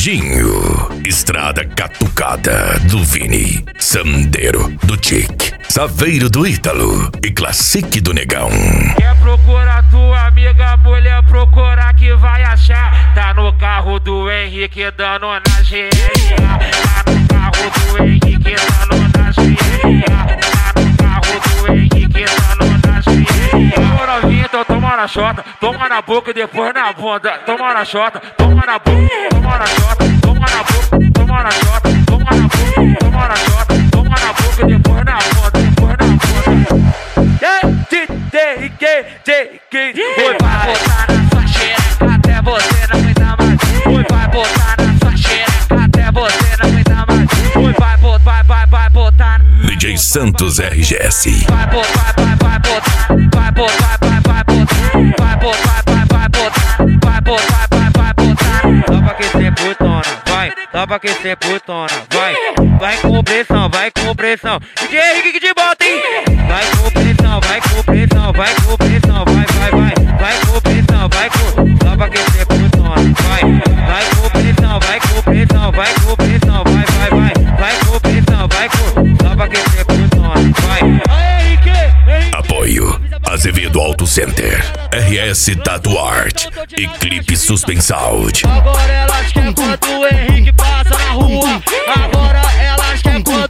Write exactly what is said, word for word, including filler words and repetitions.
Dinho, Estrada Catucada do Vini, Sandeiro do Tic, Saveiro do Ítalo e Classique do Negão. Quer procurar tua amiga, mulher, procura que vai achar. Tá no carro do Henrique dando na G R A. Tá no carro do Henrique dando na G R A. Tá no carro do Henrique dando na G R A. Toma novinha, então toma na chota, toma na boca e depois na bunda. Toma na chota, toma na boca, toma na chota, toma na boca, toma na chota, toma na boca, toma na chota, toma na boca e depois na bunda, depois na bunda. D J J K Oi, vai botar na sua xereca até você não aguentar mais. Oi, vai botar na sua xereca até você não aguentar mais. Oi, vai botar, vai, vai, vai botar. D J Santos R G S. Vai botar, vai, vai botar. Vai botar, vai, vai botar. Vai botar, vai, vai botar. Vai botar, vai, vai botar. Dá pra aquecer putona, vai. Dá pra aquecer putona, vai. Vai com pressão, vai com pressão. D J Henrique que te bota, hein? Vai com pressão, vai com pressão, vai com pressão, vai, vai, vai. Vai com pressão, vai com. Dá pra aquecer putona, vai. Vai com pressão, vai com pressão, vai com pressão, vai, vai, vai. Vai com pressão, vai com. Dá pra aquecer putona, vai. Apoio Azevedo Auto Center, R S Tattoo Art, Eclipse Suspensal. Agora elas querem quando o Henrique passa na rua. Agora elas querem quando